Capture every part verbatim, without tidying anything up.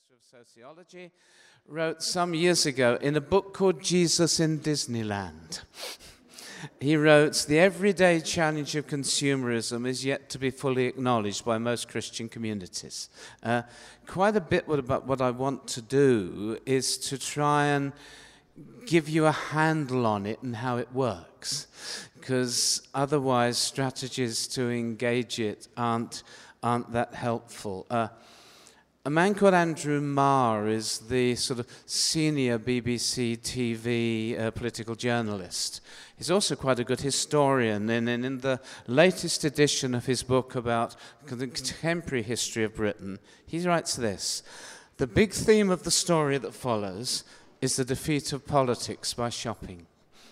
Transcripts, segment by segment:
professor of sociology, wrote some years ago in a book called Jesus in Disneyland. He wrote, "The everyday challenge of consumerism is yet to be fully acknowledged by most Christian communities." Uh, quite a bit about what I want to do is to try and give you a handle on it and how it works, because otherwise strategies to engage it aren't, aren't that helpful. Uh, A man called Andrew Marr is the sort of senior B B C T V uh, political journalist. He's also quite a good historian, and in, in the latest edition of his book about the contemporary history of Britain, he writes this: "The big theme of the story that follows is the defeat of politics by shopping.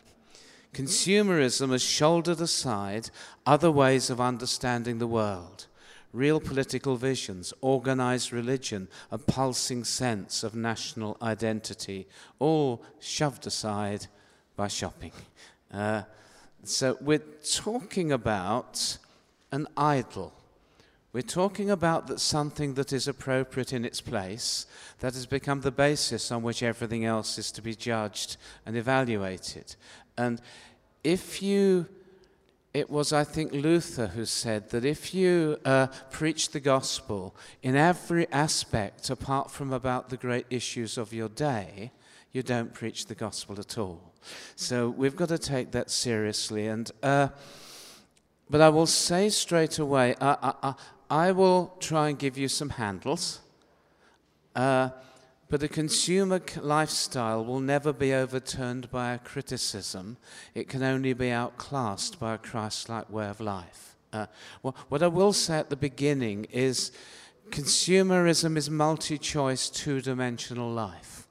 Consumerism has shouldered aside other ways of understanding the world. Real political visions, organized religion, a pulsing sense of national identity, all shoved aside by shopping." Uh, so we're talking about an idol. We're talking about that something that is appropriate in its place, that has become the basis on which everything else is to be judged and evaluated. And if you... It was, I think, Luther who said that if you uh, preach the gospel in every aspect apart from about the great issues of your day, you don't preach the gospel at all. So we've got to take that seriously. And uh, but I will say straight away, I, I, I will try and give you some handles. Uh, But a consumer lifestyle will never be overturned by a criticism. It can only be outclassed by a Christ-like way of life. Uh, well, what I will say at the beginning is consumerism is multi-choice, two-dimensional life.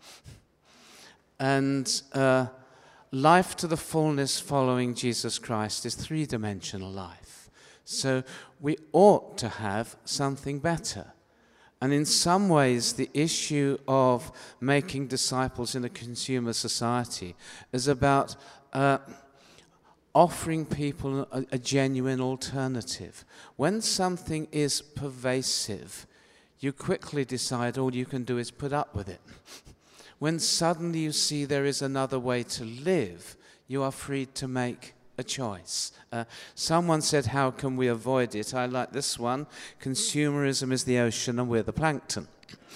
And uh, life to the fullness following Jesus Christ is three-dimensional life. So we ought to have something better. And in some ways, the issue of making disciples in a consumer society is about uh, offering people a, a genuine alternative. When something is pervasive, you quickly decide all you can do is put up with it. When suddenly you see there is another way to live, you are free to make a choice. Uh, someone said, how can we avoid it? I like this one. Consumerism is the ocean and we're the plankton.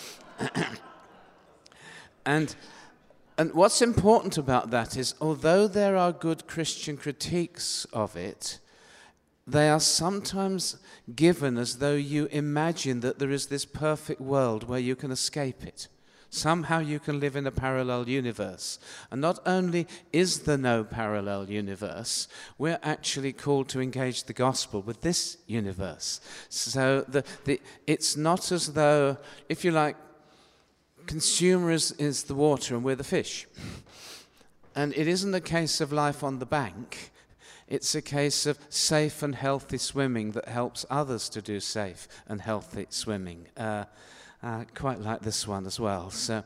and, and what's important about that is, although there are good Christian critiques of it, they are sometimes given as though you imagine that there is this perfect world where you can escape it. Somehow you can live in a parallel universe. And not only is there no parallel universe, we're actually called to engage the gospel with this universe. So the, the, it's not as though, if you like, consumers is the water and we're the fish. And it isn't a case of life on the bank. It's a case of safe and healthy swimming that helps others to do safe and healthy swimming. Uh, I quite like this one as well. So,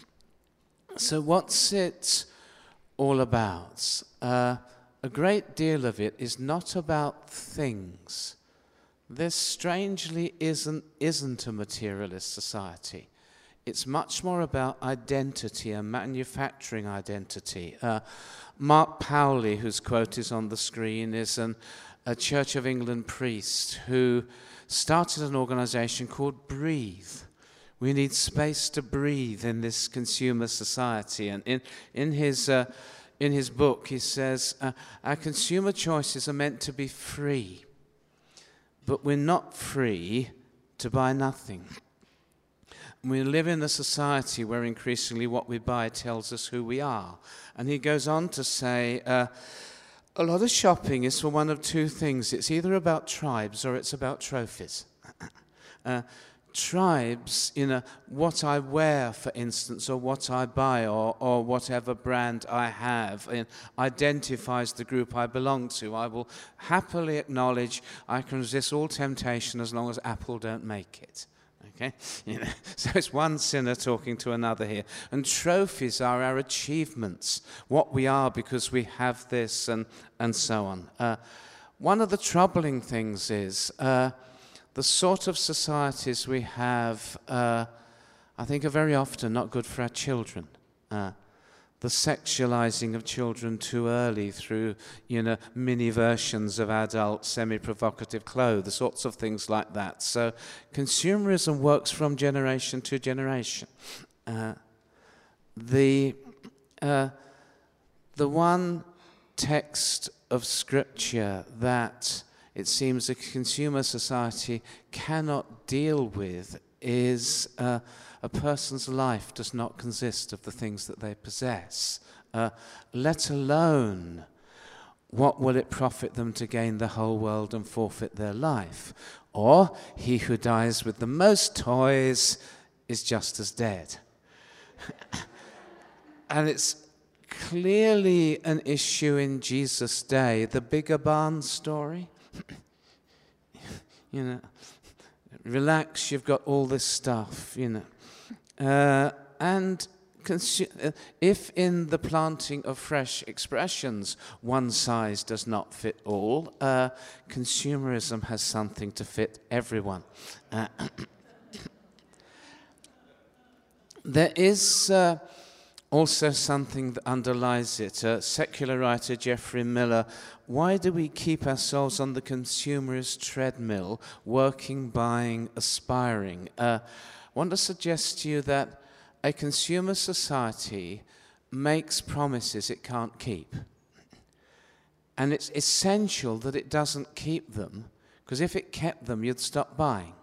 so what's it all about? Uh, a great deal of it is not about things. This strangely isn't, isn't a materialist society. It's much more about identity and manufacturing identity. Uh, Mark Powley, whose quote is on the screen, is an, a Church of England priest who started an organization called Breathe. We need space to breathe in this consumer society. And in, in, his, uh, in his book, he says, uh, our consumer choices are meant to be free, but we're not free to buy nothing. We live in a society where increasingly what we buy tells us who we are. And he goes on to say, uh, a lot of shopping is for one of two things. It's either about tribes or it's about trophies. uh, Tribes, you know, what I wear, for instance, or what I buy, or, or whatever brand I have, and identifies the group I belong to. I will happily acknowledge I can resist all temptation as long as Apple don't make it. Okay, you know, so it's one sinner talking to another here. And trophies are our achievements, what we are because we have this, and and so on. Uh, one of the troubling things is. Uh, The sort of societies we have uh, I think are very often not good for our children. Uh, the sexualizing of children too early through, you know, mini versions of adult semi-provocative clothes, sorts of things like that. So consumerism works from generation to generation. Uh, the, uh, the one text of Scripture that it seems a consumer society cannot deal with is uh, a person's life does not consist of the things that they possess, uh, let alone what will it profit them to gain the whole world and forfeit their life. Or he who dies with the most toys is just as dead. And it's clearly an issue in Jesus' day, the bigger barn story. You know, relax, you've got all this stuff, you know. Uh, and consu- if in the planting of fresh expressions one size does not fit all, uh, consumerism has something to fit everyone. Uh, there is uh, also something that underlies it. Uh, secular writer Geoffrey Miller, why do we keep ourselves on the consumerist treadmill, working, buying, aspiring? Uh, I want to suggest to you that a consumer society makes promises it can't keep. And it's essential that it doesn't keep them, because if it kept them, you'd stop buying.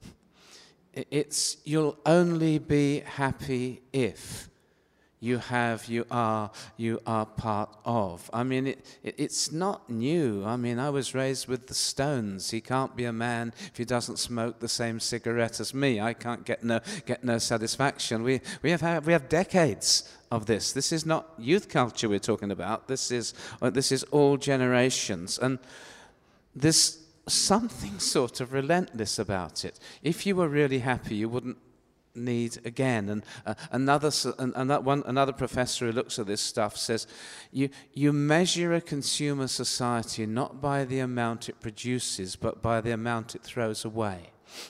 It's, you'll only be happy if you have, you are, you are part of. I mean, it, it, it's not new. I mean, I was raised with the Stones. He can't be a man if he doesn't smoke the same cigarette as me. I can't get no, get no satisfaction. We, we, have, had, we have decades of this. This is not youth culture we're talking about. This is, this is all generations. And there's something sort of relentless about it. If you were really happy, you wouldn't need again. And uh, another another one another professor who looks at this stuff says you you measure a consumer society not by the amount it produces but by the amount it throws away,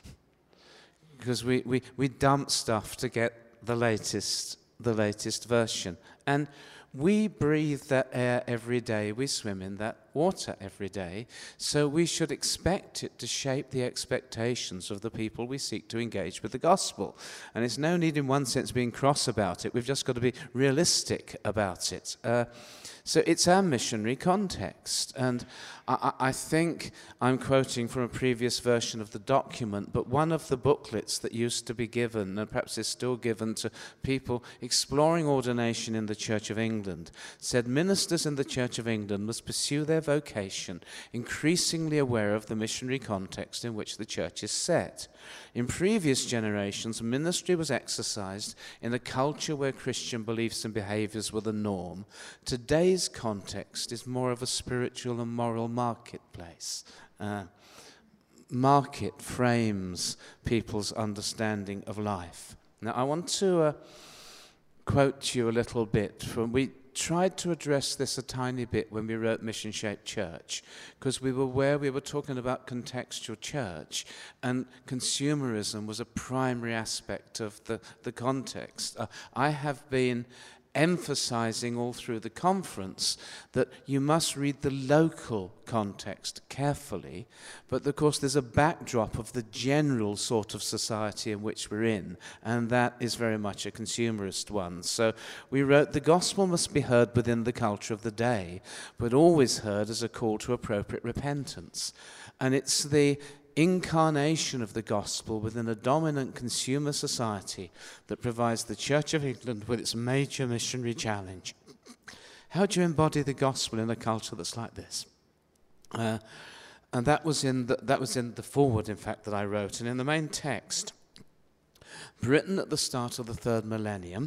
because we we, we dump stuff to get the latest the latest version. And we breathe that air every day, we swim in that water every day, so we should expect it to shape the expectations of the people we seek to engage with the gospel. And it's no need in one sense being cross about it, we've just got to be realistic about it. Uh, so it's our missionary context, and I, I think I'm quoting from a previous version of the document, but one of the booklets that used to be given, and perhaps is still given to people exploring ordination in the Church of England, said ministers in the Church of England must pursue their vocation, increasingly aware of the missionary context in which the church is set. In previous generations, ministry was exercised in a culture where Christian beliefs and behaviors were the norm. Today's context is more of a spiritual and moral marketplace. Uh, market frames people's understanding of life. Now, I want to uh, quote you a little bit from, we tried to address this a tiny bit when we wrote Mission Shaped Church, because we were aware we were talking about contextual church, and consumerism was a primary aspect of the, the context. Uh, I have been emphasizing all through the conference that you must read the local context carefully, but of course there's a backdrop of the general sort of society in which we're in, and that is very much a consumerist one. So we wrote, the gospel must be heard within the culture of the day, but always heard as a call to appropriate repentance. And it's the incarnation of the gospel within a dominant consumer society that provides the Church of England with its major missionary challenge. How do you embody the gospel in a culture that's like this? Uh, and that was in the, that was in the foreword, in fact, that I wrote. And in the main text, Britain at the start of the third millennium,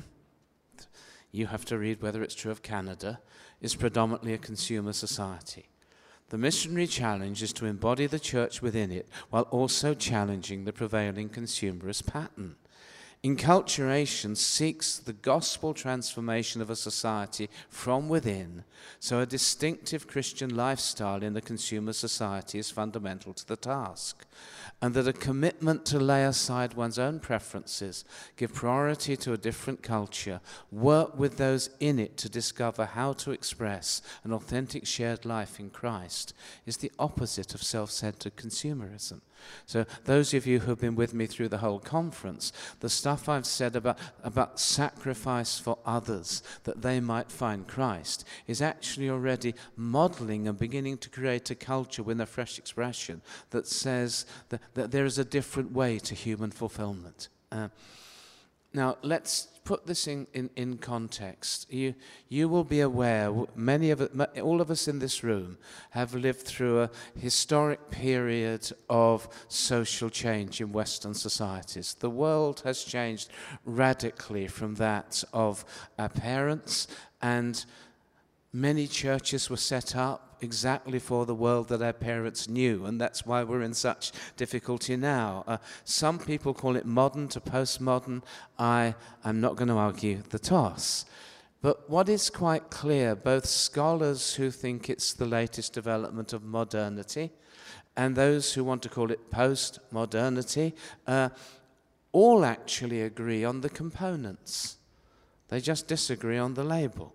you have to read whether it's true of Canada, is predominantly a consumer society. The missionary challenge is to embody the church within it while also challenging the prevailing consumerist pattern. Enculturation seeks the gospel transformation of a society from within, so a distinctive Christian lifestyle in a consumer society is fundamental to the task, and that a commitment to lay aside one's own preferences, give priority to a different culture, work with those in it to discover how to express an authentic shared life in Christ, is the opposite of self-centered consumerism. So those of you who have been with me through the whole conference, the stuff I've said about, about sacrifice for others, that they might find Christ, is actually already modeling and beginning to create a culture with a fresh expression that says that, that there is a different way to human fulfillment. Uh, Now, let's put this in, in, in context. You, you will be aware, many of it, all of us in this room have lived through a historic period of social change in Western societies. The world has changed radically from that of our parents, and many churches were set up exactly for the world that our parents knew, and that's why we're in such difficulty now. Uh, some people call it modern to postmodern. I am not going to argue the toss. But what is quite clear, both scholars who think it's the latest development of modernity and those who want to call it post-modernity, uh, all actually agree on the components. They just disagree on the label.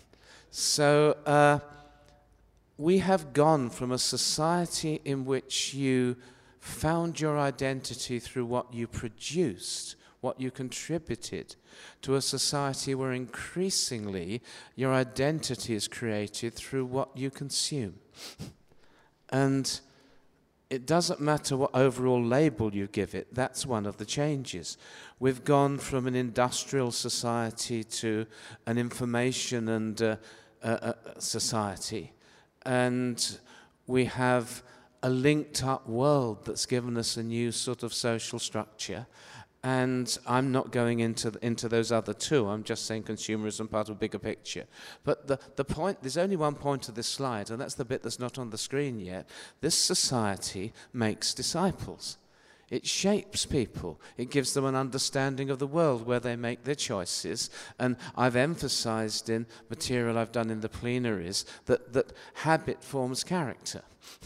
So, uh, we have gone from a society in which you found your identity through what you produced, what you contributed, to a society where increasingly your identity is created through what you consume. And it doesn't matter what overall label you give it, that's one of the changes. We've gone from an industrial society to an information and uh, uh, uh, society. And we have a linked up world that's given us a new sort of social structure. And I'm not going into the, into those other two. I'm just saying consumerism part of a bigger picture. But the, the point, there's only one point of this slide, and that's the bit that's not on the screen yet. This society makes disciples. It shapes people. It gives them an understanding of the world where they make their choices. And I've emphasized in material I've done in the plenaries that, that habit forms character.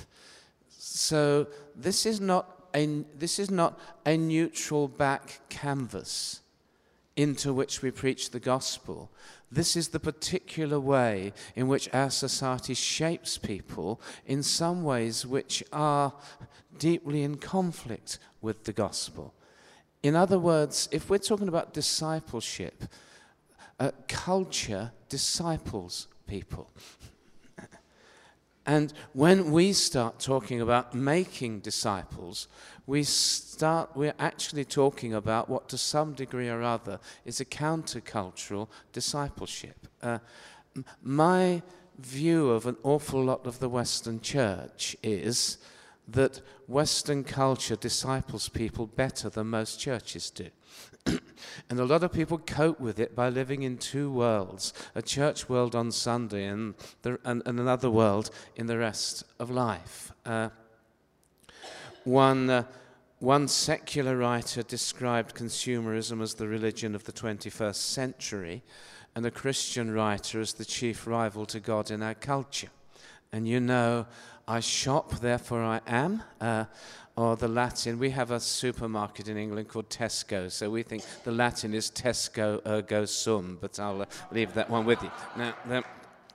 So this is not a, this is not a neutral back canvas into which we preach the gospel. This is the particular way in which our society shapes people in some ways which are deeply in conflict with the gospel. In other words, if we're talking about discipleship, uh, culture disciples people. And when we start talking about making disciples, we start, we're actually talking about what to some degree or other is a countercultural discipleship. Uh, my view of an awful lot of the Western church is that Western culture disciples people better than most churches do. And a lot of people cope with it by living in two worlds, a church world on Sunday and, the, and, and another world in the rest of life. Uh, one, uh, one secular writer described consumerism as the religion of the twenty-first century, and a Christian writer as the chief rival to God in our culture. And you know, I shop, therefore I am. Uh, or the Latin, we have a supermarket in England called Tesco, so we think the Latin is Tesco ergo sum, but I'll uh, leave that one with you. Now, the,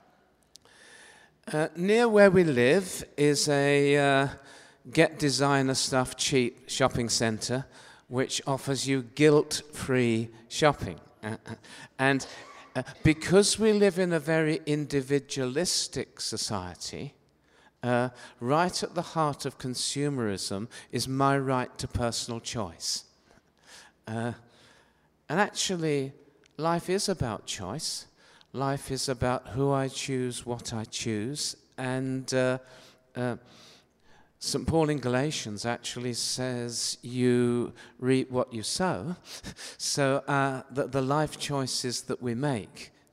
uh, near where we live is a uh, Get Designer Stuff Cheap shopping centre, which offers you guilt-free shopping. Uh, and uh, because we live in a very individualistic society, Uh, right at the heart of consumerism is my right to personal choice. Uh, and actually, life is about choice. Life is about who I choose, what I choose. And uh, uh, Saint Paul in Galatians actually says you reap what you sow. So uh, the, the life choices that we make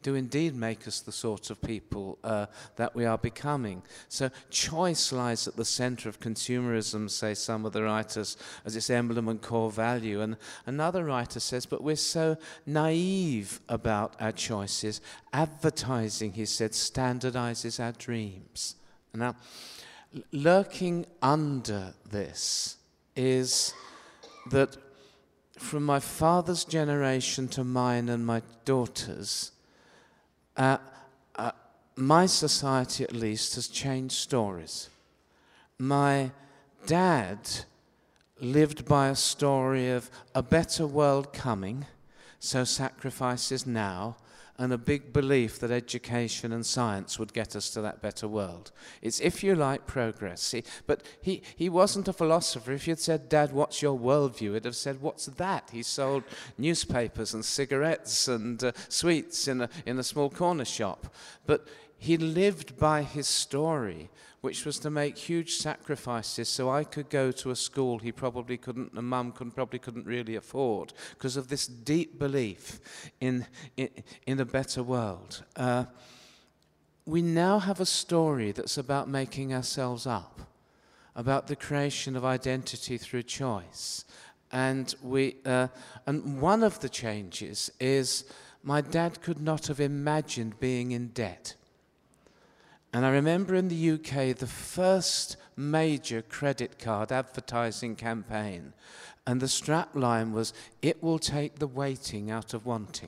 do indeed make us the sort of people uh, that we are becoming. So choice lies at the center of consumerism, say some of the writers, as its emblem and core value. And another writer says, but we're so naive about our choices. Advertising, he said, standardizes our dreams. Now, lurking under this is that from my father's generation to mine and my daughter's, uh, uh, my society at least has changed stories. My dad lived by a story of a better world coming, so sacrifices now, and a big belief that education and science would get us to that better world. It's, if you like, progress. See, but he, he wasn't a philosopher. If you'd said, Dad, what's your worldview? He'd have said, what's that? He sold newspapers and cigarettes and uh, sweets in a, in a small corner shop. But he lived by his story, which was to make huge sacrifices so I could go to a school he probably couldn't, and Mum couldn't, probably couldn't really afford, because of this deep belief in, in, in a better world. Uh, we now have a story that's about making ourselves up, about the creation of identity through choice. And, we, uh, and one of the changes is my dad could not have imagined being in debt. And I remember in the U K, the first major credit card advertising campaign, and the strapline was, it will take the waiting out of wanting.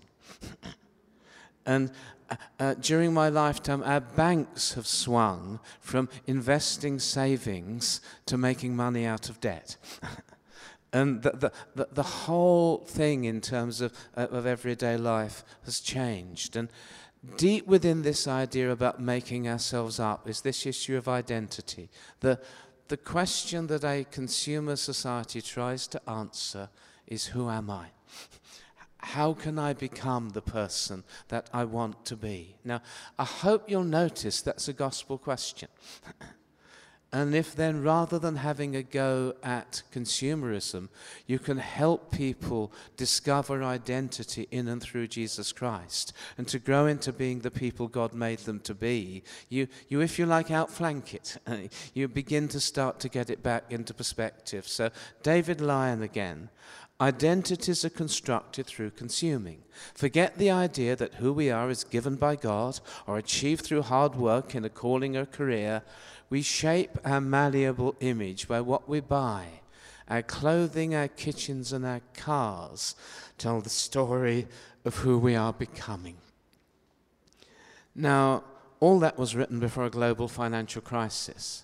And uh, uh, during my lifetime, our banks have swung from investing savings to making money out of debt. And the, the, the, the whole thing in terms of, uh, of everyday life has changed. And deep within this idea about making ourselves up is this issue of identity. The, the question that a consumer society tries to answer is, who am I? How can I become the person that I want to be? Now, I hope you'll notice that's a gospel question. And if then, rather than having a go at consumerism, you can help people discover identity in and through Jesus Christ, and to grow into being the people God made them to be, you, you if you like, outflank it. You begin to start to get it back into perspective. So David Lyon again. Identities are constructed through consuming. Forget the idea that who we are is given by God or achieved through hard work in a calling or career. We shape our malleable image by what we buy. Our clothing, our kitchens, and our cars tell the story of who we are becoming. Now, all that was written before a global financial crisis.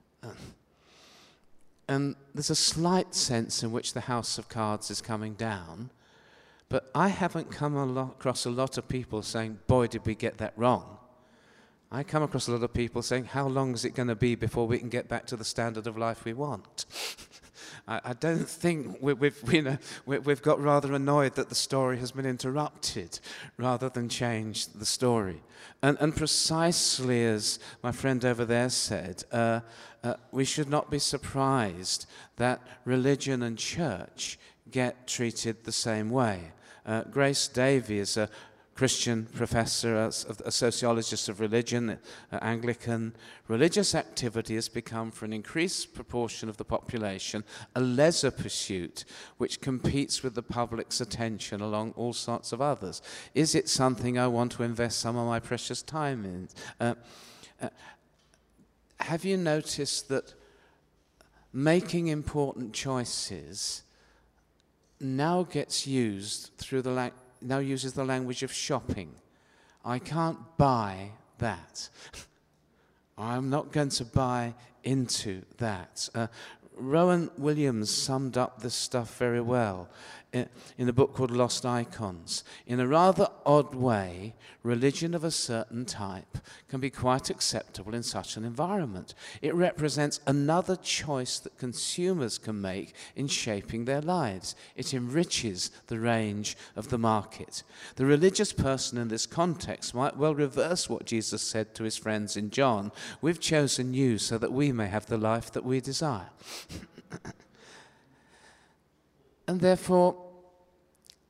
And there's a slight sense in which the house of cards is coming down, but I haven't come a lot, across a lot of people saying, boy, did we get that wrong. I come across a lot of people saying, how long is it going to be before we can get back to the standard of life we want? I, I don't think we, we've, you know, we, we've got rather annoyed that the story has been interrupted rather than changed the story. And, and precisely as my friend over there said, uh, uh, we should not be surprised that religion and church get treated the same way. Uh, Grace Davey is a Christian professor, a, a sociologist of religion, uh, Anglican. Religious activity has become, for an increased proportion of the population, a leisure pursuit which competes with the public's attention along all sorts of others. Is it something I want to invest some of my precious time in? Uh, uh, have you noticed that making important choices now gets used through the language, now uses the language of shopping? I can't buy that. I'm not going to buy into that. Uh, Rowan Williams summed up this stuff very well in, in a book called Lost Icons. In a rather odd way, religion of a certain type can be quite acceptable in such an environment. It represents another choice that consumers can make in shaping their lives. It enriches the range of the market. The religious person in this context might well reverse what Jesus said to his friends in John. We've chosen you so that we may have the life that we desire. And therefore,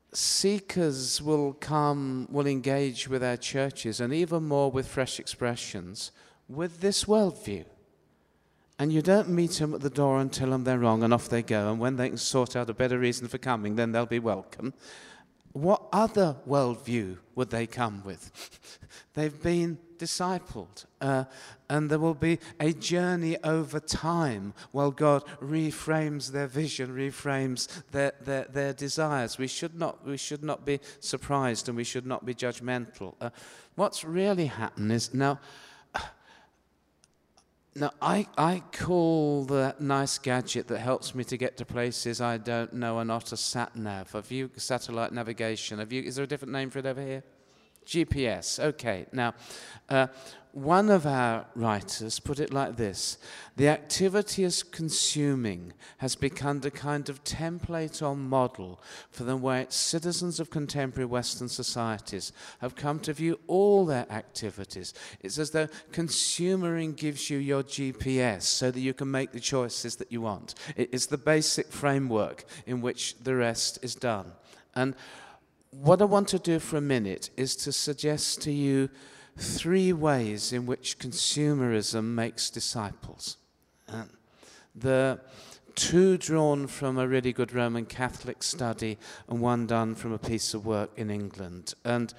seekers will come, will engage with our churches, and even more with Fresh Expressions, with this worldview. And you don't meet them at the door and tell them they're wrong, and off they go. And when they can sort out a better reason for coming, then they'll be welcome. What other worldview would they come with? They've been discipled. Uh, and there will be a journey over time while God reframes their vision, reframes their, their, their desires. We should not, we should not be surprised, and we should not be judgmental. Uh, what's really happened is now... Now, I, I call that nice gadget that helps me to get to places I don't know a not a sat-nav. Have you satellite navigation? Have you? Is there a different name for it over here? G P S. Okay. Now, uh, one of our writers put it like this: the activity as consuming has become a kind of template or model for the way citizens of contemporary Western societies have come to view all their activities. It's as though consumering gives you your G P S so that you can make the choices that you want. It is the basic framework in which the rest is done. And what I want to do for a minute is to suggest to you three ways in which consumerism makes disciples. Uh, the two drawn from a really good Roman Catholic study and one done from a piece of work in England. And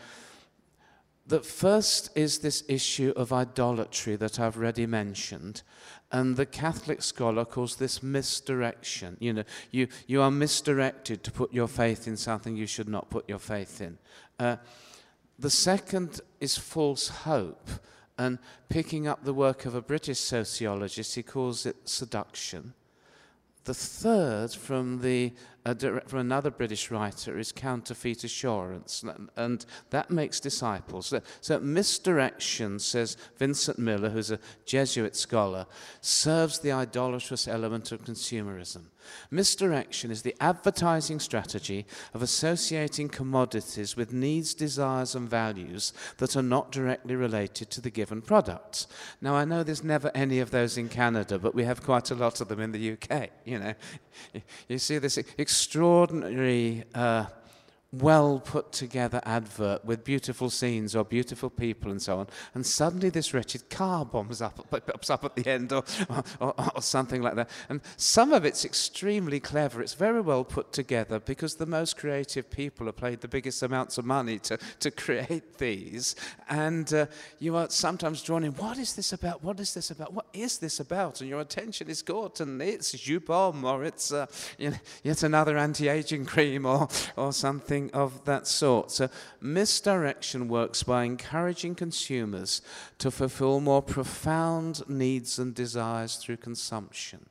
the first is this issue of idolatry that I've already mentioned. And the Catholic scholar calls this misdirection. You know, you, you are misdirected to put your faith in something you should not put your faith in. Uh, the second is false hope. And picking up the work of a British sociologist, he calls it seduction. The third, from the uh, from another British writer, is counterfeit assurance, and, and that makes disciples. So, so misdirection, says Vincent Miller, who's a Jesuit scholar, serves the idolatrous element of consumerism. Misdirection is the advertising strategy of associating commodities with needs, desires, and values that are not directly related to the given products. Now, I know there's never any of those in Canada, but we have quite a lot of them in the U K. You know, you see this extraordinary, uh, well put together advert with beautiful scenes or beautiful people and so on, and suddenly this wretched car bombs up, pops up at the end, or, or, or something like that. And some of it's extremely clever. It's very well put together because the most creative people have paid the biggest amounts of money to, to create these. And uh, you are sometimes drawn in, what is this about? What is this about? What is this about? And your attention is caught, and it's Jupom, or it's uh, you know, yet another anti-aging cream, or, or something of that sort. So misdirection works by encouraging consumers to fulfill more profound needs and desires through consumption.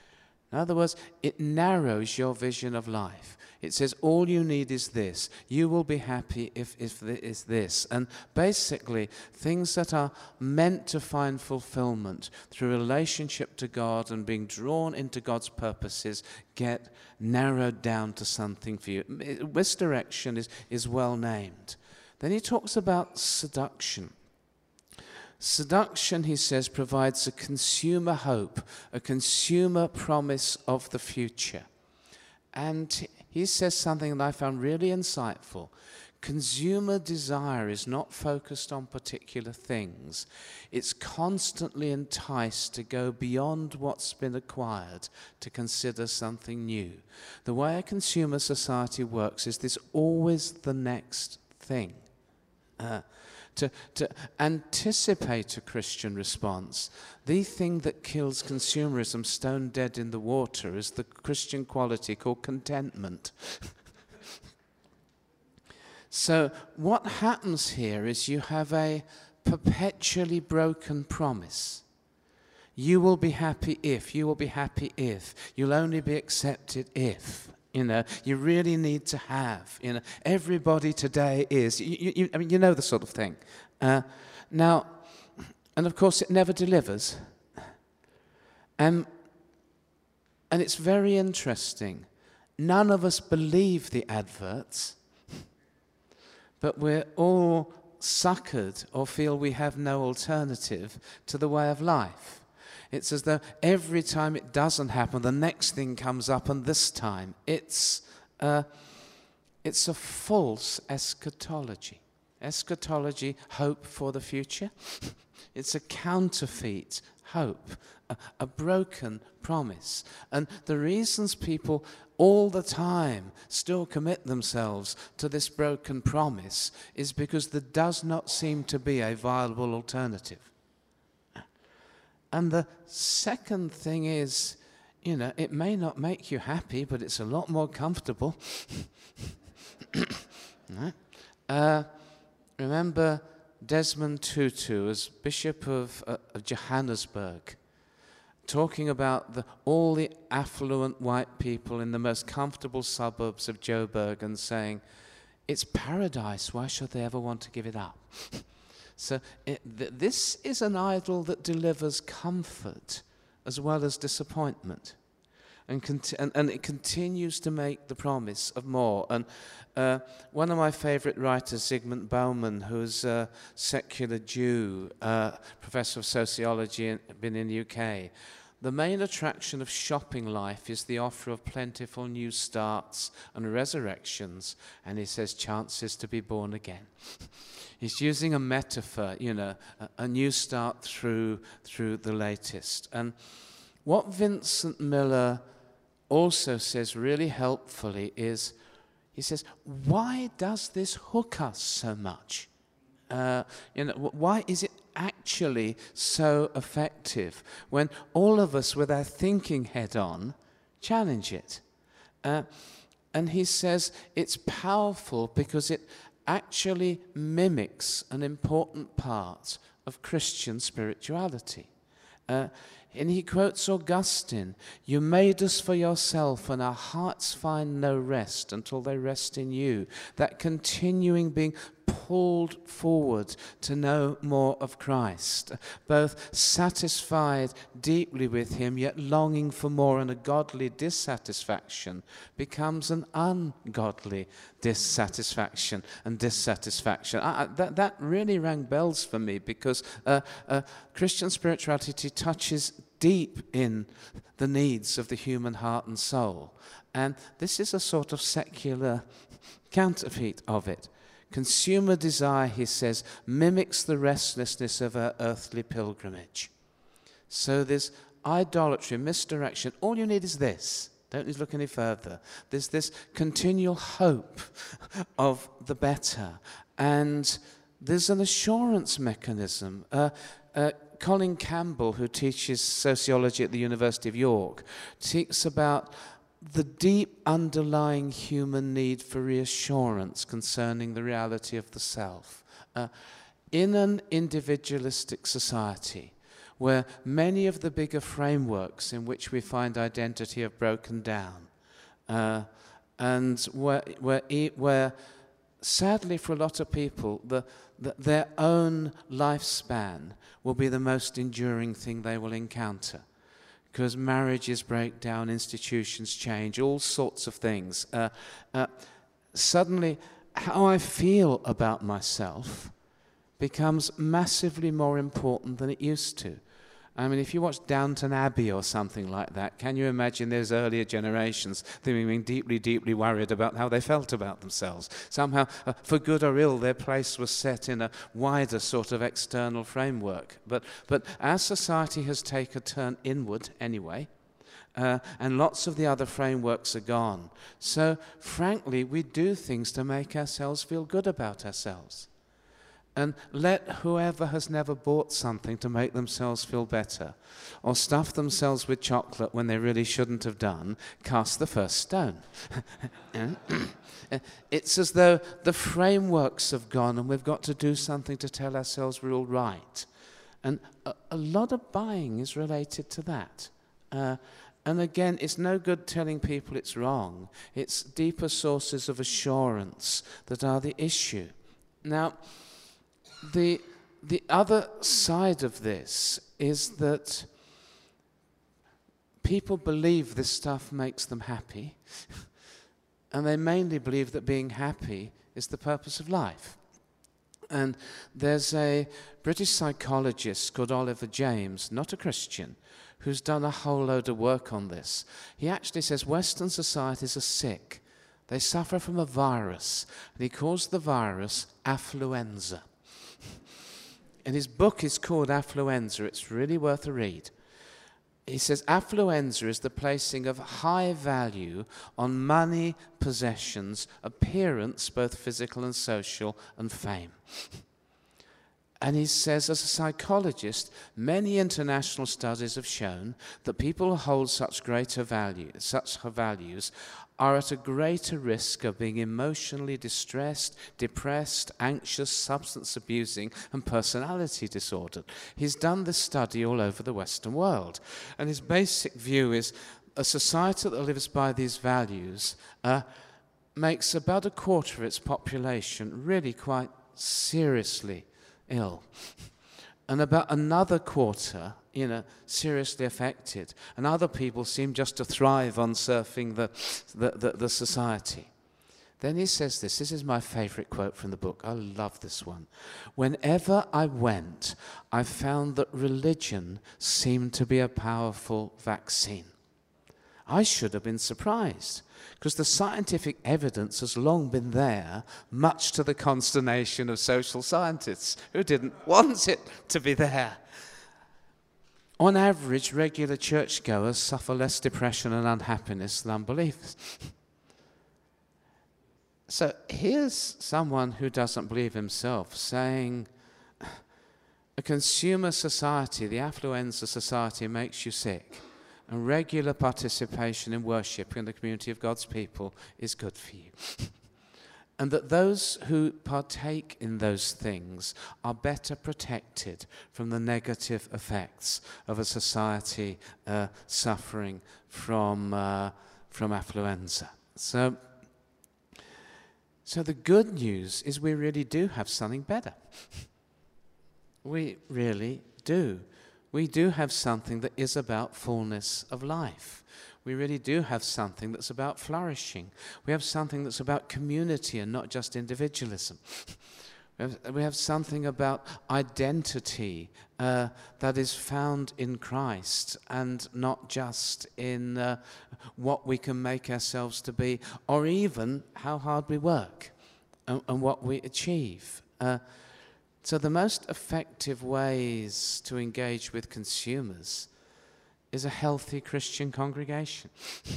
In other words, it narrows your vision of life. It says all you need is this. You will be happy if, if it is this. And basically, things that are meant to find fulfillment through relationship to God and being drawn into God's purposes get narrowed down to something for you. Misdirection is, is well named. Then he talks about seduction. Seduction, he says, provides a consumer hope, a consumer promise of the future. And he says something that I found really insightful. Consumer desire is not focused on particular things. It's constantly enticed to go beyond what's been acquired to consider something new. The way a consumer society works is there's always the next thing. Uh, To, to anticipate a Christian response, the thing that kills consumerism stone dead in the water is the Christian quality called contentment. So what happens here is you have a perpetually broken promise. You will be happy if, you will be happy if, you'll only be accepted if. You know, you really need to have, you know, everybody today is, you, you, I mean, you know the sort of thing. Uh, now, and of course it never delivers. Um, and it's very interesting. None of us believe the adverts, but we're all suckered or feel we have no alternative to the way of life. It's as though every time it doesn't happen, the next thing comes up, and this time it's uh, it's a false eschatology. Eschatology, hope for the future. It's a counterfeit hope, a, a broken promise. And the reasons people all the time still commit themselves to this broken promise is because there does not seem to be a viable alternative. And the second thing is, you know, it may not make you happy, but it's a lot more comfortable. Right? Uh, remember Desmond Tutu as Bishop of, uh, of Johannesburg, talking about the, all the affluent white people in the most comfortable suburbs of Joburg and saying, it's paradise, why should they ever want to give it up? So it, th this is an idol that delivers comfort as well as disappointment. And, and, and it continues to make the promise of more. And uh, one of my favorite writers, Zygmunt Bauman, who's a secular Jew, uh, professor of sociology, and been in the U K, the main attraction of shopping life is the offer of plentiful new starts and resurrections, and he says chances to be born again. He's using a metaphor, you know, a, a new start through, through the latest. And what Vincent Miller also says really helpfully is, he says, why does this hook us so much? Uh, you know, why is it actually so effective when all of us with our thinking head on challenge it? Uh, and he says it's powerful because it actually mimics an important part of Christian spirituality. Uh, And he quotes Augustine, you made us for yourself, and our hearts find no rest until they rest in you. That continuing being pulled forward to know more of Christ, both satisfied deeply with him, yet longing for more, and a godly dissatisfaction becomes an ungodly dissatisfaction and dissatisfaction. I, I, that, that really rang bells for me, because uh, uh, Christian spirituality touches deep in the needs of the human heart and soul. And this is a sort of secular counterfeit of it. Consumer desire, he says, mimics the restlessness of our earthly pilgrimage. So there's idolatry, misdirection. All you need is this. Don't need to look any further. There's this continual hope of the better. And there's an assurance mechanism. Uh, uh, Colin Campbell, who teaches sociology at the University of York, speaks about the deep underlying human need for reassurance concerning the reality of the self. Uh, in an individualistic society, where many of the bigger frameworks in which we find identity have broken down, uh, and where, where, where sadly for a lot of people, the, the, their own lifespan will be the most enduring thing they will encounter. Because marriages break down, institutions change, all sorts of things. Uh, uh, suddenly, how I feel about myself becomes massively more important than it used to. I mean, if you watch Downton Abbey or something like that, can you imagine those earlier generations being deeply, deeply worried about how they felt about themselves? Somehow, uh, for good or ill, their place was set in a wider sort of external framework. But, but our society has taken a turn inward anyway, uh, and lots of the other frameworks are gone. So, frankly, we do things to make ourselves feel good about ourselves. And let whoever has never bought something to make themselves feel better, or stuff themselves with chocolate when they really shouldn't have done, cast the first stone. It's as though the frameworks have gone and we've got to do something to tell ourselves we're all right. And a, a lot of buying is related to that. Uh, and again, it's no good telling people it's wrong. It's deeper sources of assurance that are the issue. Now, The, the other side of this is that people believe this stuff makes them happy, and they mainly believe that being happy is the purpose of life. And there's a British psychologist called Oliver James, not a Christian, who's done a whole load of work on this. He actually says Western societies are sick They suffer from a virus, and he calls the virus affluenza. And his book is called Affluenza. It's really worth a read. He says affluenza is the placing of high value on money, possessions, appearance, both physical and social, and fame. And he says, as a psychologist, many international studies have shown that people who hold such greater value, such values are at a greater risk of being emotionally distressed, depressed, anxious, substance abusing, and personality disordered. He's done this study all over the Western world. And his basic view is a society that lives by these values uh, makes about a quarter of its population really quite seriously ill. And about another quarter, you know, seriously affected. And other people seem just to thrive on surfing the, the, the, the society. Then he says this. This is my favorite quote from the book. I love this one. Whenever I went, I found that religion seemed to be a powerful vaccine. I should have been surprised, because the scientific evidence has long been there, much to the consternation of social scientists who didn't want it to be there. On average, regular churchgoers suffer less depression and unhappiness than unbelievers. So here's someone who doesn't believe himself saying, a consumer society, the affluenza society, makes you sick. And regular participation in worship in the community of God's people is good for you. And that those who partake in those things are better protected from the negative effects of a society uh, suffering from, uh, from affluenza. So, so the good news is we really do have something better. We really do. We do have something that is about fullness of life. We really do have something that's about flourishing. We have something that's about community and not just individualism. We have, we have something about identity uh, that is found in Christ and not just in uh, what we can make ourselves to be, or even how hard we work and, and what we achieve. Uh, So the most effective ways to engage with consumers is a healthy Christian congregation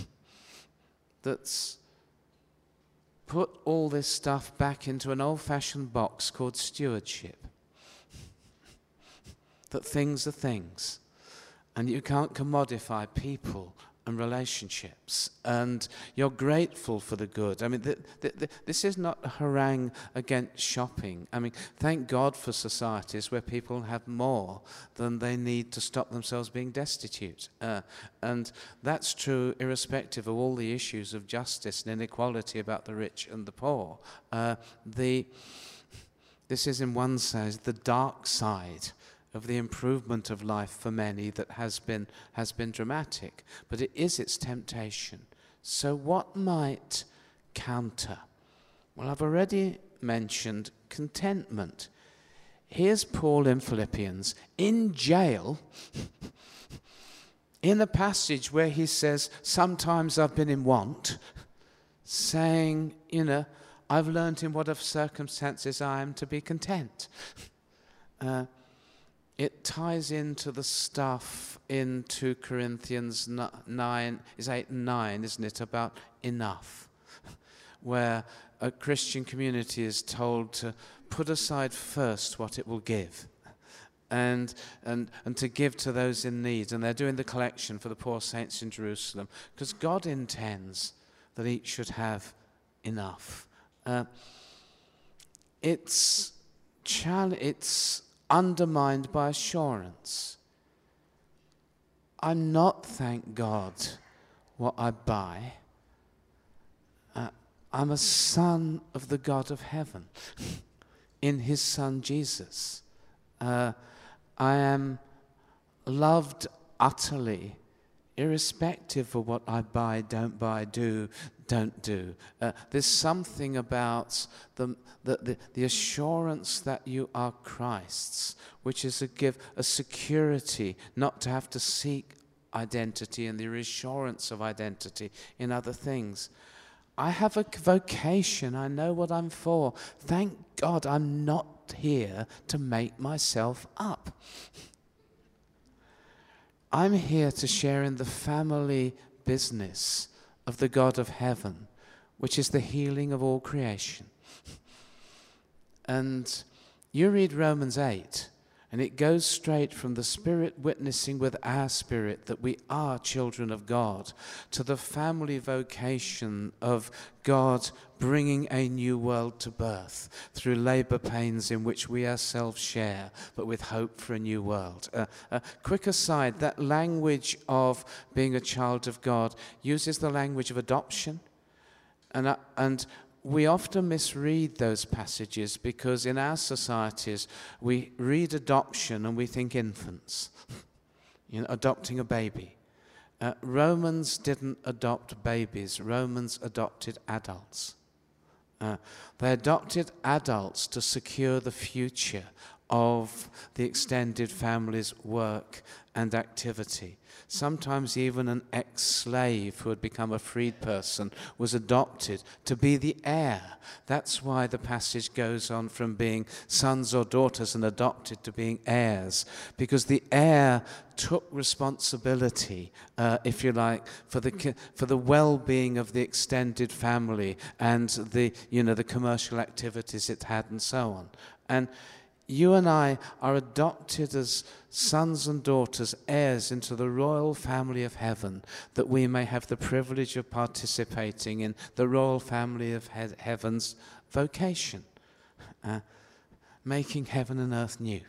that's put all this stuff back into an old-fashioned box called stewardship. That things are things, and you can't commodify people and relationships, and you're grateful for the good. I mean, th- th- th- this is not a harangue against shopping. I mean, thank God for societies where people have more than they need to stop themselves being destitute. Uh, and that's true irrespective of all the issues of justice and inequality about the rich and the poor. Uh, the, this is in one sense the dark side of the improvement of life for many that has been has been dramatic, but it is its temptation. So what might counter? Well, I've already mentioned contentment. Here's Paul in Philippians, in jail, in a passage where he says, sometimes I've been in want, saying, you know, I've learned in whatever circumstances I am to be content. Uh, It ties into the stuff in two Corinthians nine, is eight and nine, isn't it, about enough, where a Christian community is told to put aside first what it will give, and and and to give to those in need, and they're doing the collection for the poor saints in Jerusalem, because God intends that each should have enough. Uh, it's chal- it's undermined by assurance. I'm not, thank God, what I buy. Uh, I'm a son of the God of heaven in his son Jesus. Uh, I am loved utterly, irrespective of what I buy, don't buy, do, don't do. Uh, there's something about the, the, the, the assurance that you are Christ's, which is a give a security, not to have to seek identity and the reassurance of identity in other things. I have a vocation. I know what I'm for. Thank God I'm not here to make myself up. I'm here to share in the family business of the God of heaven, which is the healing of all creation. And you read Romans eight, and it goes straight from the Spirit witnessing with our spirit that we are children of God to the family vocation of God bringing a new world to birth through labor pains in which we ourselves share, but with hope for a new world. Uh, a quick aside, that language of being a child of God uses the language of adoption. And, uh, and we often misread those passages because in our societies we read adoption and we think infants, you know, adopting a baby. Uh, Romans didn't adopt babies. Romans adopted adults. Uh, they adopted adults to secure the future of the extended family's work and activity. Sometimes even an ex-slave who had become a freed person was adopted to be the heir. That's why the passage goes on from being sons or daughters and adopted to being heirs, because the heir took responsibility, uh, if you like, for the for the well-being of the extended family and the you know the commercial activities it had and so on. And you and I are adopted as sons and daughters, heirs into the royal family of heaven, that we may have the privilege of participating in the royal family of he- heaven's vocation, uh, making heaven and earth new.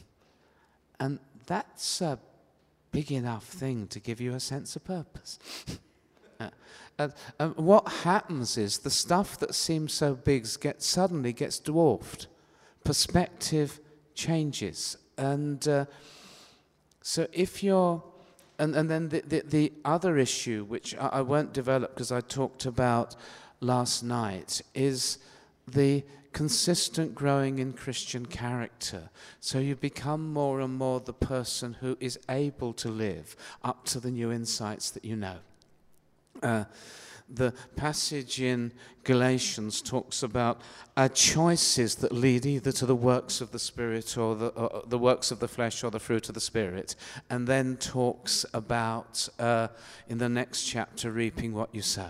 And that's a big enough thing to give you a sense of purpose. Uh, and, and what happens is the stuff that seems so big get, suddenly gets dwarfed. Perspective changes. And uh, so if you're, and, and then the, the, the other issue, which I, I won't develop because I talked about last night, is the consistent growing in Christian character. So you become more and more the person who is able to live up to the new insights that you know. Uh, The passage in Galatians talks about our choices that lead either to the works of the Spirit or the, or the works of the flesh or the fruit of the Spirit, and then talks about, uh, in the next chapter, reaping what you sow.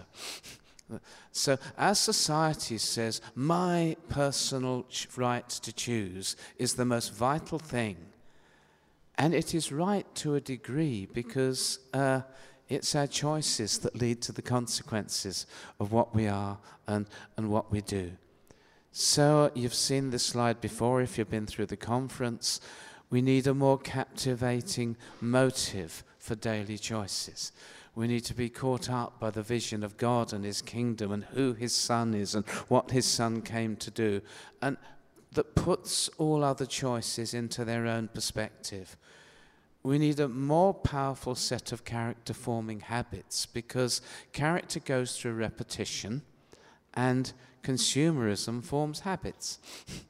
So our society says my personal ch- right to choose is the most vital thing. And it is right to a degree because Uh, it's our choices that lead to the consequences of what we are and, and what we do. So you've seen this slide before if you've been through the conference. We need a more captivating motive for daily choices. We need to be caught up by the vision of God and his kingdom and who his son is and what his son came to do. And that puts all other choices into their own perspective. We need a more powerful set of character-forming habits because character goes through repetition and consumerism forms habits.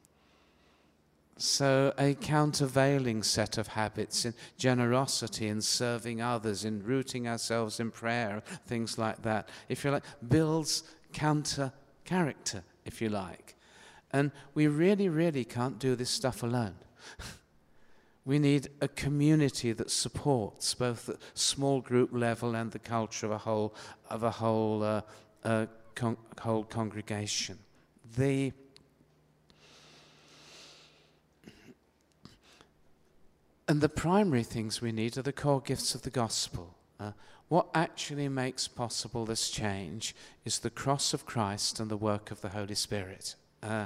So a countervailing set of habits in generosity, in serving others, in rooting ourselves in prayer, things like that, if you like, builds counter-character, if you like. And we really, really can't do this stuff alone. We need a community that supports both the small group level and the culture of a whole of a whole uh, uh, con- whole congregation. The and the primary things we need are the core gifts of the gospel. Uh, what actually makes possible this change is the cross of Christ and the work of the Holy Spirit. Uh,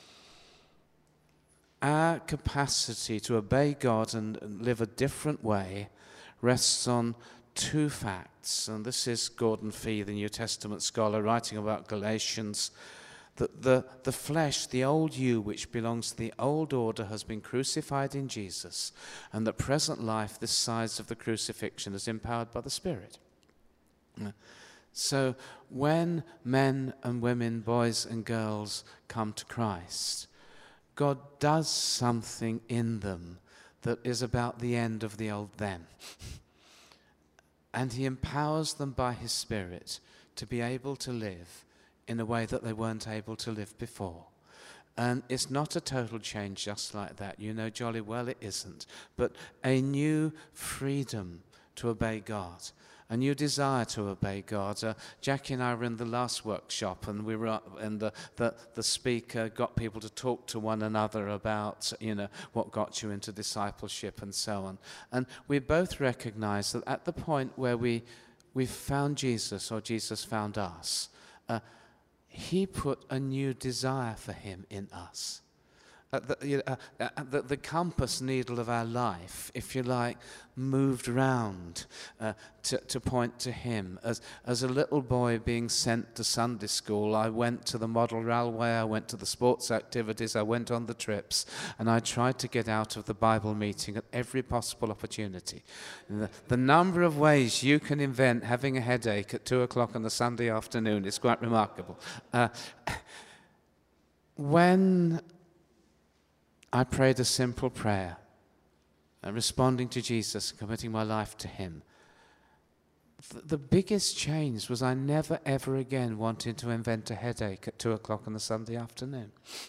Our capacity to obey God and, and live a different way rests on two facts. And this is Gordon Fee, the New Testament scholar, writing about Galatians, that the, the flesh, the old you, which belongs to the old order, has been crucified in Jesus, and that present life, this side of the crucifixion, is empowered by the Spirit. So when men and women, boys and girls, come to Christ, God does something in them that is about the end of the old them. And he empowers them by his Spirit to be able to live in a way that they weren't able to live before. And it's not a total change just like that. You know jolly well it isn't. But a new freedom to obey God, a new desire to obey God. Uh, Jackie and I were in the last workshop, and we were up, and the, the, the speaker got people to talk to one another about, you know, what got you into discipleship and so on. And we both recognized that at the point where we, we found Jesus, or Jesus found us, uh, he put a new desire for him in us. Uh, the, you know, uh, uh, the, the compass needle of our life, if you like, moved round uh, to, to point to him. As, as a little boy being sent to Sunday school, I went to the model railway, I went to the sports activities, I went on the trips, and I tried to get out of the Bible meeting at every possible opportunity. The, the number of ways you can invent having a headache at two o'clock on a Sunday afternoon is quite remarkable. Uh, when I prayed a simple prayer, uh, responding to Jesus, committing my life to him. Th- the biggest change was I never ever again wanted to invent a headache at two o'clock on a Sunday afternoon.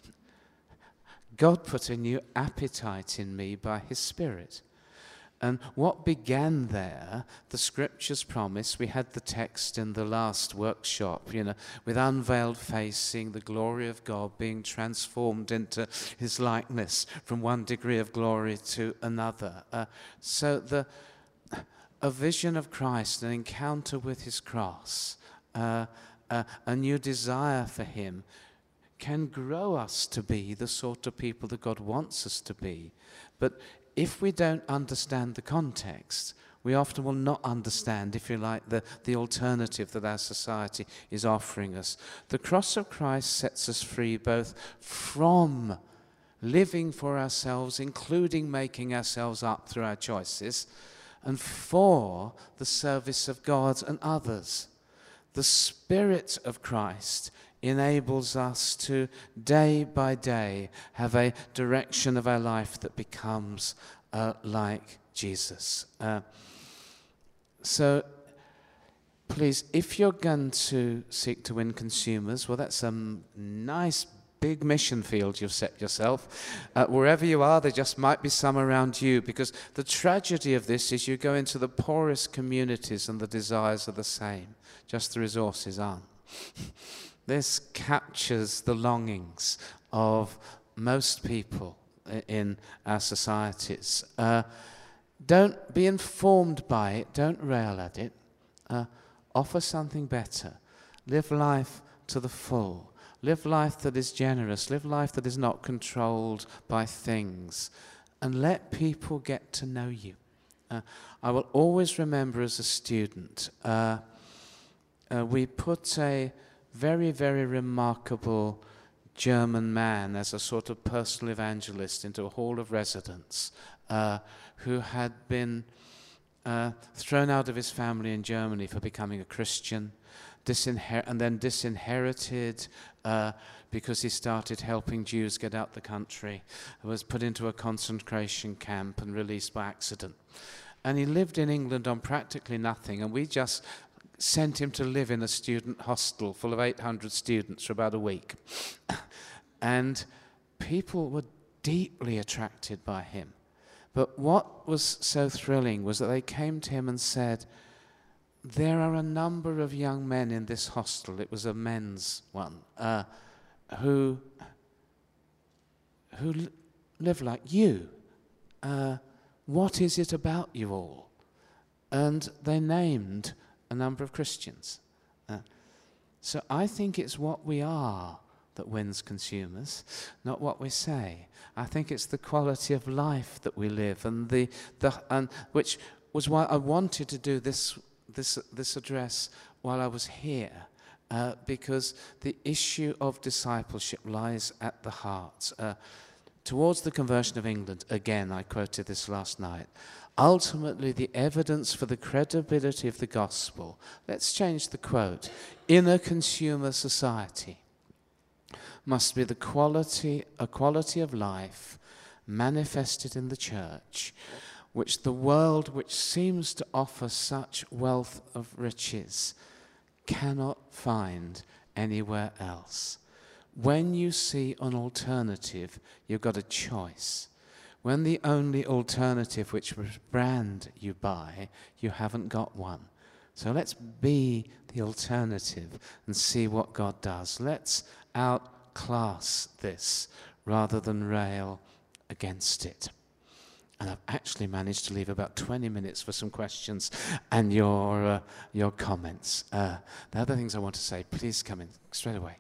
God put a new appetite in me by his Spirit. And what began there, the scriptures promise, we had the text in the last workshop, you know, with unveiled face, seeing the glory of God, being transformed into his likeness from one degree of glory to another. Uh, so the a vision of Christ, an encounter with his cross, uh, uh, a new desire for him, can grow us to be the sort of people that God wants us to be. But if we don't understand the context, we often will not understand, if you like, the, the alternative that our society is offering us. The cross of Christ sets us free both from living for ourselves, including making ourselves up through our choices, and for the service of God and others. The Spirit of Christ enables us to, day by day, have a direction of our life that becomes uh, like Jesus. Uh, so, please, if you're going to seek to win consumers, well, that's a nice big mission field you've set yourself. Uh, wherever you are, there just might be some around you, because the tragedy of this is you go into the poorest communities and the desires are the same, just the resources aren't. This captures the longings of most people in our societies. Uh, don't be informed by it. Don't rail at it. Uh, offer something better. Live life to the full. Live life that is generous. Live life that is not controlled by things. And let people get to know you. Uh, I will always remember as a student, uh, uh, we put a very, very remarkable German man as a sort of personal evangelist into a hall of residence, uh, who had been uh, thrown out of his family in Germany for becoming a Christian, disinher- and then disinherited uh, because he started helping Jews get out the country, was put into a concentration camp and released by accident. And he lived in England on practically nothing, and we just sent him to live in a student hostel full of eight hundred students for about a week. And people were deeply attracted by him. But what was so thrilling was that they came to him and said, there are a number of young men in this hostel, it was a men's one, uh, who, who l- live like you. Uh, what is it about you all? And they named a number of Christians. Uh, so I think it's what we are that wins consumers, not what we say. I think it's the quality of life that we live, and the the and which was why I wanted to do this this this address while I was here, uh, because the issue of discipleship lies at the heart. Uh, towards the conversion of England, again, I quoted this last night. Ultimately, the evidence for the credibility of the gospel, let's change the quote, in a consumer society, must be the quality, a quality of life manifested in the church, which the world, which seems to offer such wealth of riches, cannot find anywhere else. When you see an alternative, you've got a choice. When the only alternative, which brand you buy, you haven't got one. So let's be the alternative and see what God does. Let's outclass this rather than rail against it. And I've actually managed to leave about twenty minutes for some questions and your uh, your comments. Uh, the other things I want to say, please come in straight away.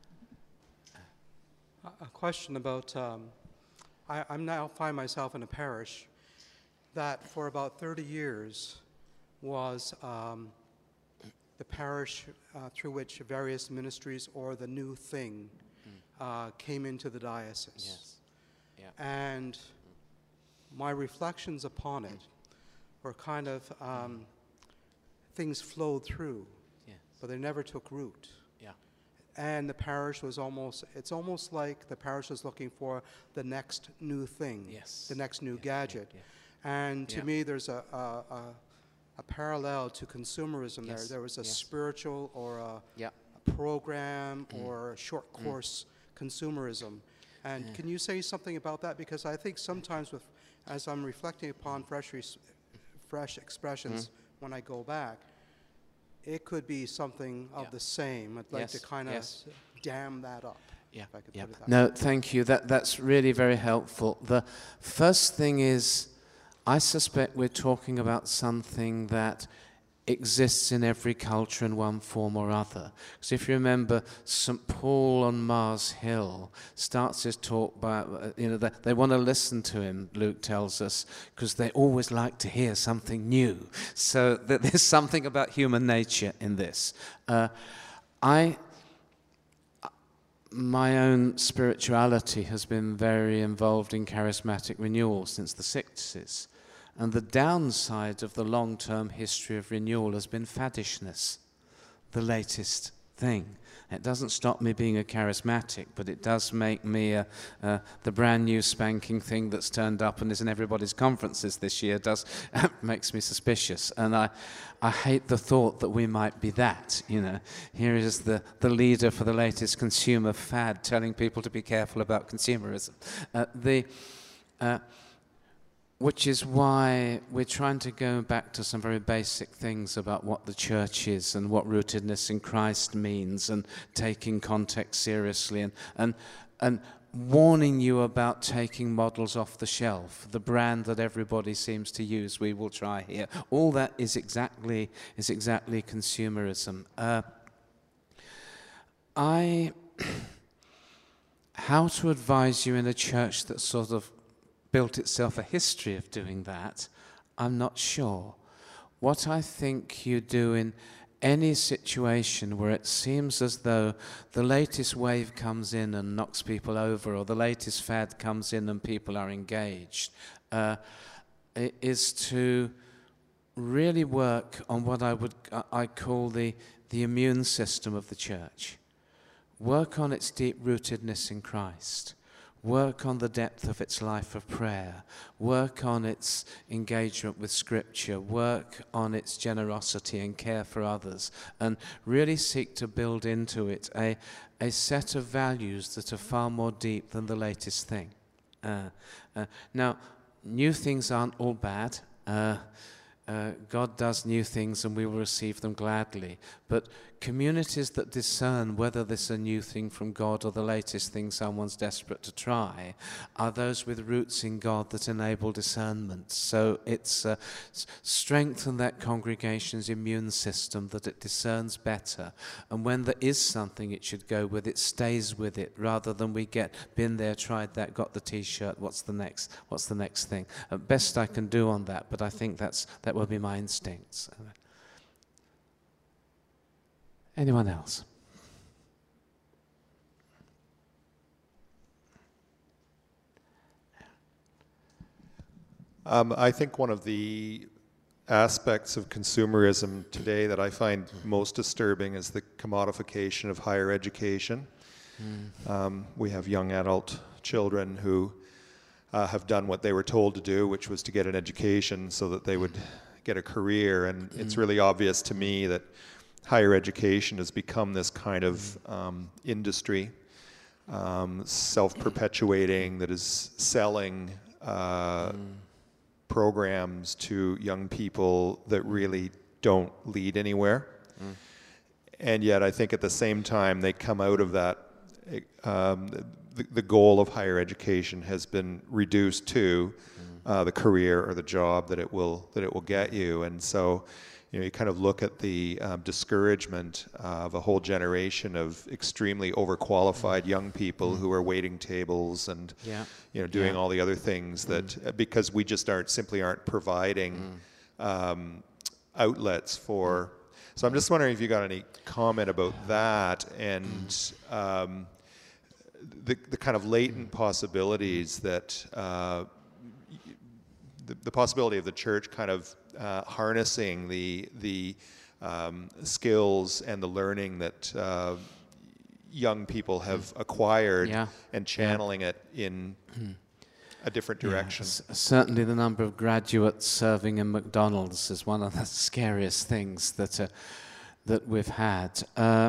A question about, um, I I'm now find myself in a parish that for about thirty years was um, the parish uh, through which various ministries or the new thing uh, came into the diocese. Yes. Yeah. And my reflections upon it were kind of, um, things flowed through, Yes. but they never took root. Yeah. And the parish was almost, it's almost like the parish was looking for the next new thing, Yes. the next new Yeah, gadget. yeah, yeah. And to Yeah. me, there's a, a, a, a parallel to consumerism Yes, there. There was a yes. spiritual or a, Yeah. a program Mm. or a short course consumerism. And Yeah. can you say something about that? Because I think sometimes with, as I'm reflecting upon fresh, res- fresh expressions Mm. when I go back, it could be something of Yeah. the same. I'd like Yes, to kind of yes. dam that up. Yeah, if I could yeah. put it that No, way. thank you. That that's really very helpful. The first thing is, I suspect we're talking about something that exists in every culture in one form or other. Because if you remember, Saint Paul on Mars Hill starts his talk by, uh, you know, they, they want to listen to him, Luke tells us, because they always like to hear something new. So that there's something about human nature in this. Uh, I, my own spirituality has been very involved in charismatic renewal since the sixties. And the downside of the long-term history of renewal has been faddishness, the latest thing. It doesn't stop me being a charismatic, but it does make me a, uh, the brand new spanking thing that's turned up and is in everybody's conferences this year does makes me suspicious. And I, I hate the thought that we might be that. You know, here is the, the leader for the latest consumer fad telling people to be careful about consumerism. Uh, the uh, Which is why we're trying to go back to some very basic things about what the church is and what rootedness in Christ means, and taking context seriously, and and and warning you about taking models off the shelf. The brand that everybody seems to use, we will try here. All that is exactly is exactly consumerism. Uh, I how to advise you in a church that sort of built itself a history of doing that, I'm not sure. What I think you do in any situation where it seems as though the latest wave comes in and knocks people over, or the latest fad comes in and people are engaged, uh, is to really work on what I would I call the, the immune system of the church. Work on its deep-rootedness in Christ. Work on the depth of its life of prayer. Work on its engagement with Scripture. Work on its generosity and care for others. And really seek to build into it a, a set of values that are far more deep than the latest thing. Uh, uh, now, new things aren't all bad. Uh, uh, God does new things and we will receive them gladly. But communities that discern whether this is a new thing from God or the latest thing someone's desperate to try are those with roots in God that enable discernment. So it's uh, strengthen that congregation's immune system, that it discerns better. And when there is something it should go with, it stays with it, rather than we get, been there, tried that, got the T-shirt, what's the next, what's the next thing? Uh, best I can do on that, but I think that's that will be my instincts. Anyone else? Um, I think one of the aspects of consumerism today that I find most disturbing is the commodification of higher education. Mm. Um, we have young adult children who uh, have done what they were told to do, which was to get an education so that they would get a career. And mm. it's really obvious to me that higher education has become this kind of um, industry, um, self-perpetuating, that is selling uh, mm. programs to young people that really don't lead anywhere. Mm. And yet I think at the same time they come out of that, um, the, the goal of higher education has been reduced to uh, the career or the job that it will that it will get you. And so, you know, you kind of look at the um, discouragement uh, of a whole generation of extremely overqualified young people mm. who are waiting tables and yeah. you know doing yeah. all the other things mm. that because we just aren't simply aren't providing mm. um, outlets for. So I'm just wondering if you got any comment about that and um, the the kind of latent possibilities that. Uh, The, the possibility of the church kind of uh, harnessing the the um, skills and the learning that uh, young people have acquired yeah. and channeling yeah. it in a different direction. Yeah, s- certainly the number of graduates serving in McDonald's is one of the scariest things that uh, that we've had. Uh,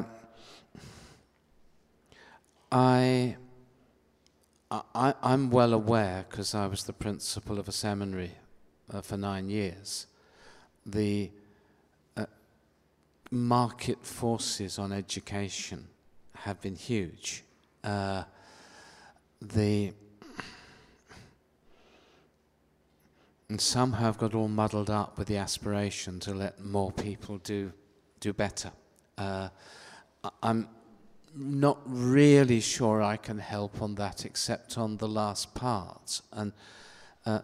I... I, I'm well aware, because I was the principal of a seminary uh, for nine years, the uh, market forces on education have been huge. Uh, the and somehow have got all muddled up with the aspiration to let more people do do better. Uh, I'm not really sure I can help on that except on the last part. And uh,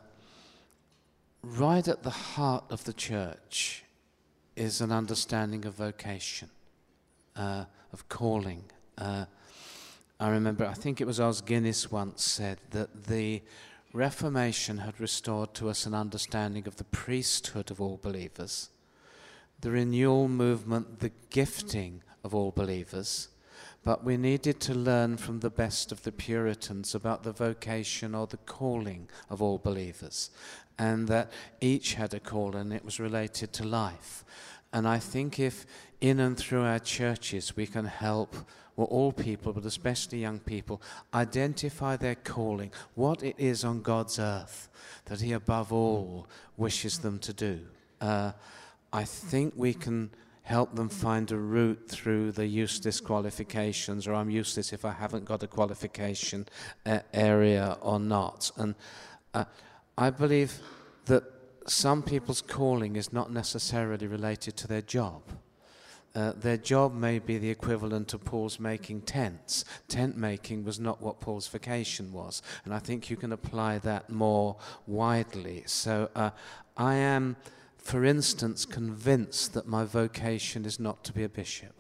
right at the heart of the church is an understanding of vocation, uh, of calling. Uh, I remember, I think it was Os Guinness once said that the Reformation had restored to us an understanding of the priesthood of all believers, the renewal movement, the gifting of all believers, but we needed to learn from the best of the Puritans about the vocation or the calling of all believers, and that each had a call and it was related to life. And I think if in and through our churches we can help, well, all people, but especially young people, identify their calling, what it is on God's earth that He above all wishes them to do, uh, I think we can help them find a route through the useless qualifications, or I'm useless if I haven't got a qualification uh, area or not. And uh, I believe that some people's calling is not necessarily related to their job. Uh, their job may be the equivalent of Paul's making tents. Tent making was not what Paul's vocation was. And I think you can apply that more widely. So uh, I am, for instance, convinced that my vocation is not to be a bishop.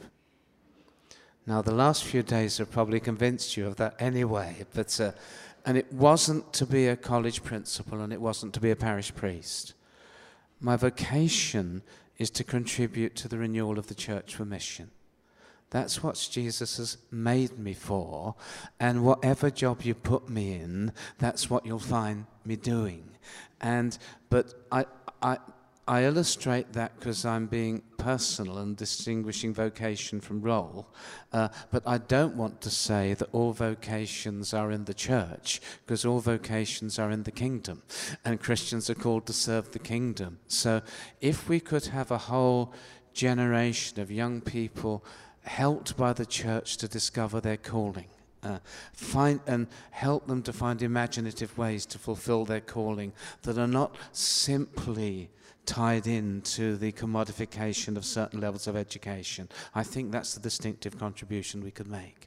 Now, the last few days have probably convinced you of that anyway, but uh, and it wasn't to be a college principal, and it wasn't to be a parish priest. My vocation is to contribute to the renewal of the church for mission. That's what Jesus has made me for, and whatever job you put me in, that's what you'll find me doing. And but I I. I illustrate that because I'm being personal and distinguishing vocation from role, uh, but I don't want to say that all vocations are in the church, because all vocations are in the kingdom, and Christians are called to serve the kingdom. So if we could have a whole generation of young people helped by the church to discover their calling, Uh, find and help them to find imaginative ways to fulfill their calling that are not simply tied into the commodification of certain levels of education. I think that's the distinctive contribution we could make.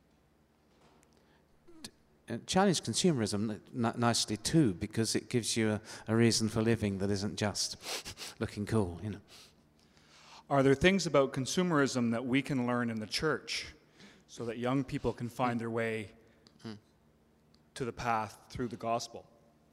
Uh, Chinese consumerism n- nicely too, because it gives you a, a reason for living that isn't just looking cool, you know. Are there things about consumerism that we can learn in the church so that young people can find their way hmm. to the path through the gospel?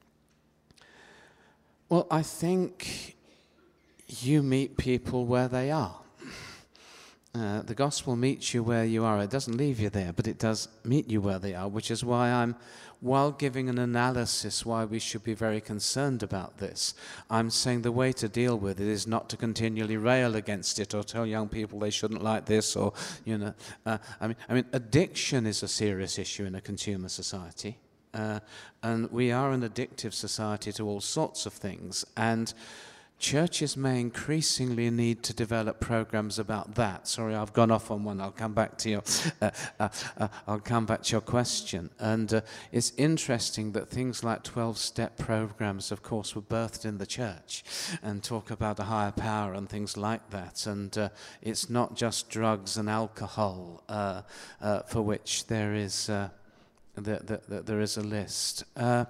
Well, I think you meet people where they are. Uh, the gospel meets you where you are. It doesn't leave you there, but it does meet you where they are, which is why I'm, while giving an analysis why we should be very concerned about this, I'm saying the way to deal with it is not to continually rail against it or tell young people they shouldn't like this, or, you know, uh, I mean, I mean, addiction is a serious issue in a consumer society, uh, and we are an addictive society to all sorts of things, and churches may increasingly need to develop programs about that. Sorry, I've gone off on one. I'll come back to your. Uh, uh, uh, I'll come back to your question. And uh, it's interesting that things like twelve-step programs, of course, were birthed in the church, and talk about a higher power and things like that. And uh, it's not just drugs and alcohol uh, uh, for which there is uh, the, the, the, there is a list. Uh,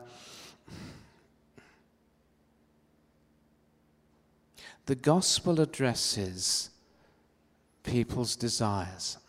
The gospel addresses people's desires.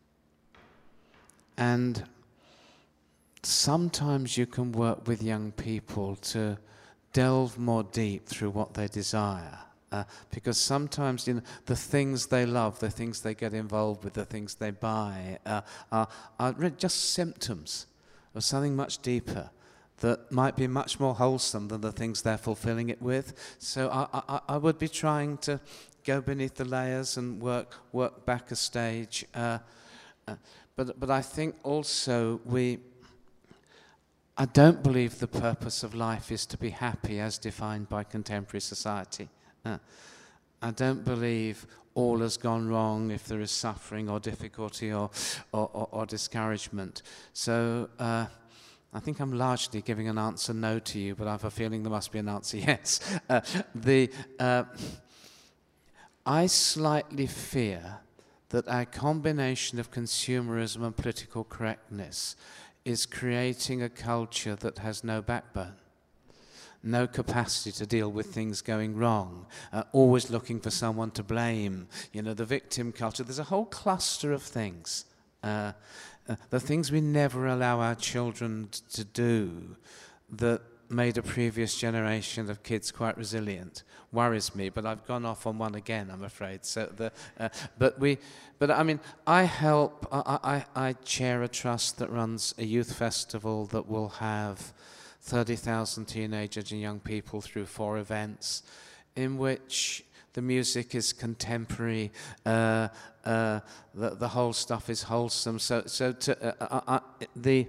And sometimes you can work with young people to delve more deep through what they desire. Uh, because sometimes, you know, the things they love, the things they get involved with, the things they buy, uh, are, are just symptoms of something much deeper that might be much more wholesome than the things they're fulfilling it with. So I, I, I would be trying to go beneath the layers and work work back a stage. Uh, uh, but but I think also we. I don't believe the purpose of life is to be happy as defined by contemporary society. Uh, I don't believe all has gone wrong if there is suffering or difficulty or or, or, or discouragement. So. Uh, I think I'm largely giving an answer no to you, but I have a feeling there must be an answer yes. Uh, the, uh, I slightly fear that our combination of consumerism and political correctness is creating a culture that has no backbone, no capacity to deal with things going wrong, uh, always looking for someone to blame, you know, the victim culture. There's a whole cluster of things. Uh, Uh, the things we never allow our children t- to do that made a previous generation of kids quite resilient worries me, but I've gone off on one again, I'm afraid. So the, uh, but we, but I mean, I help, I, I, I chair a trust that runs a youth festival that will have thirty thousand teenagers and young people through four events in which the music is contemporary, uh, uh, the, the whole stuff is wholesome. So, so to uh, uh, uh, the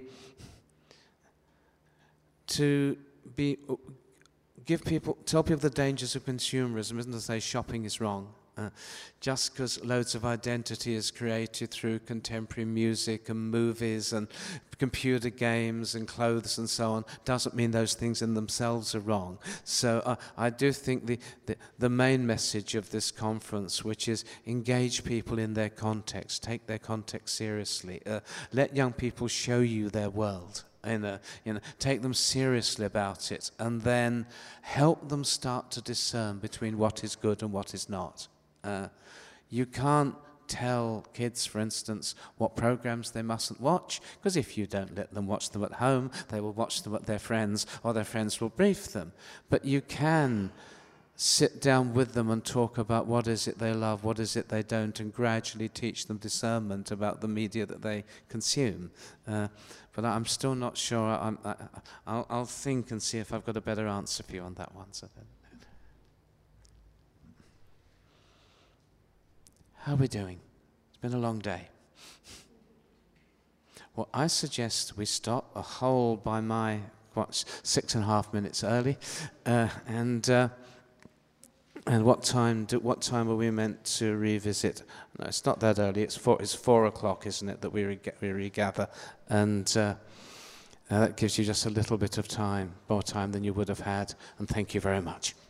to be give people tell people the dangers of consumerism isn't to say shopping is wrong. Uh, just because loads of identity is created through contemporary music and movies and computer games and clothes and so on doesn't mean those things in themselves are wrong. So uh, I do think the, the, the main message of this conference, which is engage people in their context, take their context seriously, uh, let young people show you their world. You know, you know, take them seriously about it, and then help them start to discern between what is good and what is not. Uh, you can't tell kids, for instance, what programs they mustn't watch, because if you don't let them watch them at home, they will watch them at their friends, or their friends will brief them. But you can sit down with them and talk about what is it they love, what is it they don't, and gradually teach them discernment about the media that they consume. Uh, but I'm still not sure. I'm, I, I'll, I'll think and see if I've got a better answer for you on that one. So then. How are we doing? It's been a long day. Well, I suggest we stop a whole by my, what, six and a half minutes early. Uh, and uh, and what time do, what time are we meant to revisit? No, it's not that early. It's four, it's four o'clock, isn't it, that we, re- we regather. And uh, uh, that gives you just a little bit of time, more time than you would have had. And thank you very much.